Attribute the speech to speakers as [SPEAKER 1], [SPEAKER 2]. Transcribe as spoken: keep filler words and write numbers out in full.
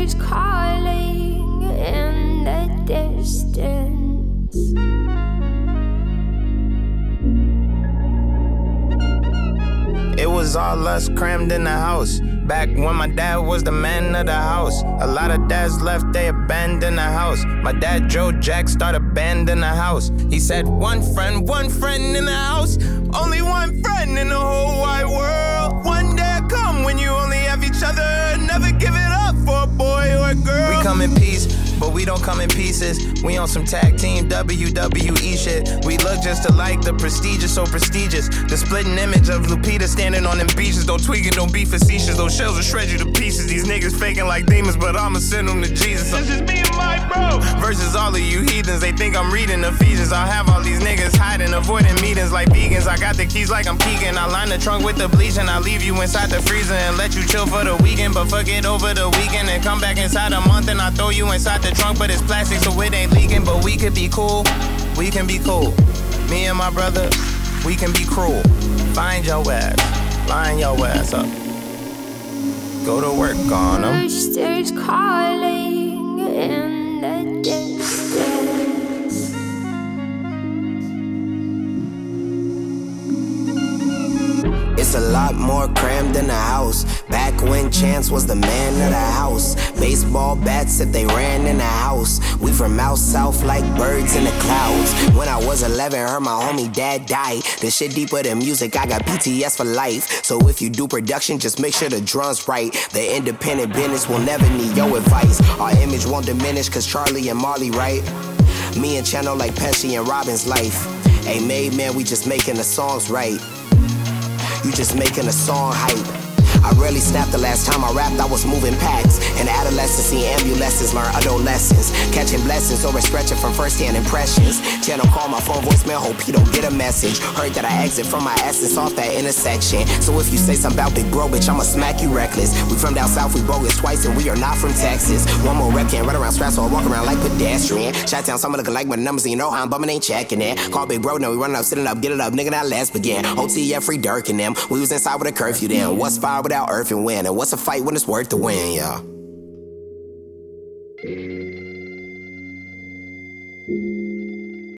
[SPEAKER 1] Roosters calling in the distance.
[SPEAKER 2] It was all us crammed in the house. Back when my dad was the man of the house. A lot of dads left, they abandoned the house. My dad drove Jack, started a band in the house. He said one friend, one friend in the house. Only one friend in the whole wide world. One day come when you only have each other. Never give it up for a boy or a girl. We come in peace, but we don't come in pieces. We on some tag team W W E shit. We look just alike, the prestigious, so prestigious. The splitting image of Lupita standing on them beaches. Don't tweak it, don't be facetious. Those shells will shred you to pieces. These niggas faking like demons, but I'ma send them to Jesus. This is me and my bro. Versus all of you heathens, they think I'm reading Ephesians. I'll have all these niggas hiding, avoiding meetings like vegans. I got the keys like I'm Keegan. I line the trunk with the bleach and I leave you inside the freezer and let you chill for the weekend. But forget over the weekend and come back inside a month and I throw you inside the trunk. But it's plastic so it ain't leaking. But we could be cool, we can be cool. Me and my brother, we can be cruel. Find your ass, line your ass up. Go to work on 'em.
[SPEAKER 1] Roosters calling in the distance.
[SPEAKER 3] It's a lot more crammed in the house. Back when Chance was the man of the house. Baseball bats if they ran in the house. We from out south like birds in the clouds. When I was eleven, heard my homie dad die. This shit deeper than music, I got P T S for life. So if you do production, just make sure the drum's right. The independent business will never need your advice. Our image won't diminish cause Charlie and Marley right. Me and Channel like Pesci and Robin's life. Hey made man, we just making the songs right. You just making a song hype. I rarely snapped the last time I rapped, I was moving packs. In adolescence, seeing ambulances, learn adolescents. Catching blessings over stretching from first-hand impressions. Channel call my phone voicemail, hope he don't get a message. Heard that I exit from my essence off that intersection. So if you say something about big bro, bitch, I'ma smack you reckless. We from down south, we bogus twice, and we are not from Texas. One more rep can't run around straps, so I walk around like pedestrian. Shot down, some looking like my numbers, and you know how I'm bumming, ain't checking it. Call big bro, no, we running up, sitting up, get it up, nigga, now let's begin. O T F, free Dirk and them. We was inside with a curfew then. What's fire without earth and wind? And what's a fight when it's worth the win, y'all?